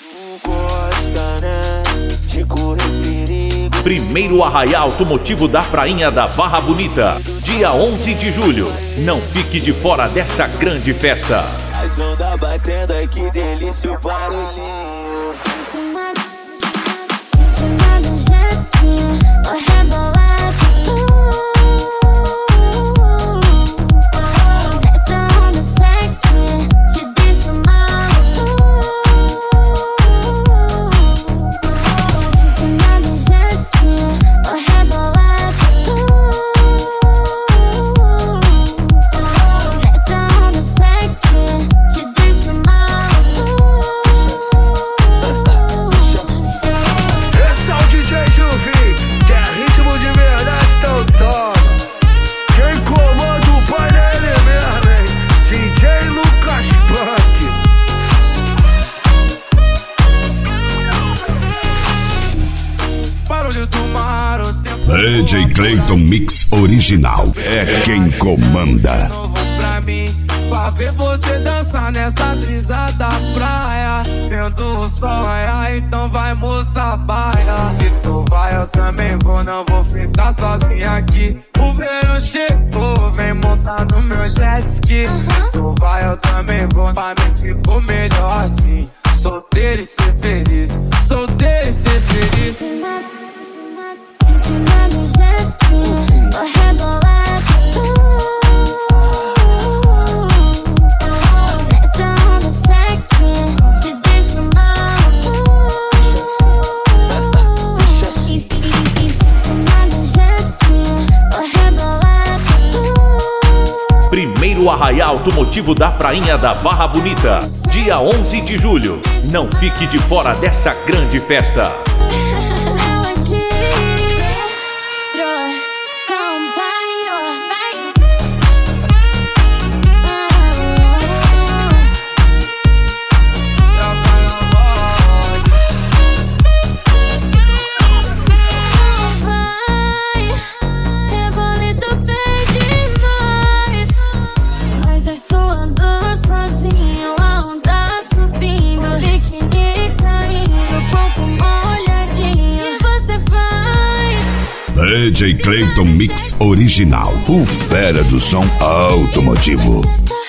Gosta, né, de correr perigo. Primeiro Arraial Automotivo da Prainha da Barra Bonita, dia 11 de julho. Não fique de fora dessa grande festa. As ondas batendo, ai que delícia o barulhinho. DJ Clayton Mix Original é quem comanda. Novo pra mim, pra ver você dançar nessa brisa da praia, vendo o sol raiar, então vai moça baia. Se tu vai eu também vou, não vou ficar sozinha aqui. O verão chegou, vem montar no meu jet ski. Se tu vai eu também vou, pra mim ficou melhor assim. Solteiro e ser feliz, solteiro e ser feliz. Vou rebolar nessa onda sexy, te deixo maluco. Cima do jet ski, vou rebolar. Primeiro Arraial Automotivo da Prainha da Barra Bonita, dia 11 de julho. Não fique de fora dessa grande festa. DJ Clayton Mix Original, o fera do som automotivo.